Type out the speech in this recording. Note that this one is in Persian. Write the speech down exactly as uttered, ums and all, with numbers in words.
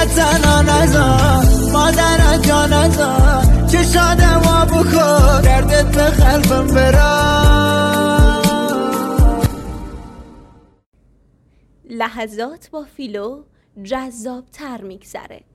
تنها نزار مادر جان نزار چه شاده ما بخور دردت به قلبم برا. لحظات با فیلو جذاب تر میگذره.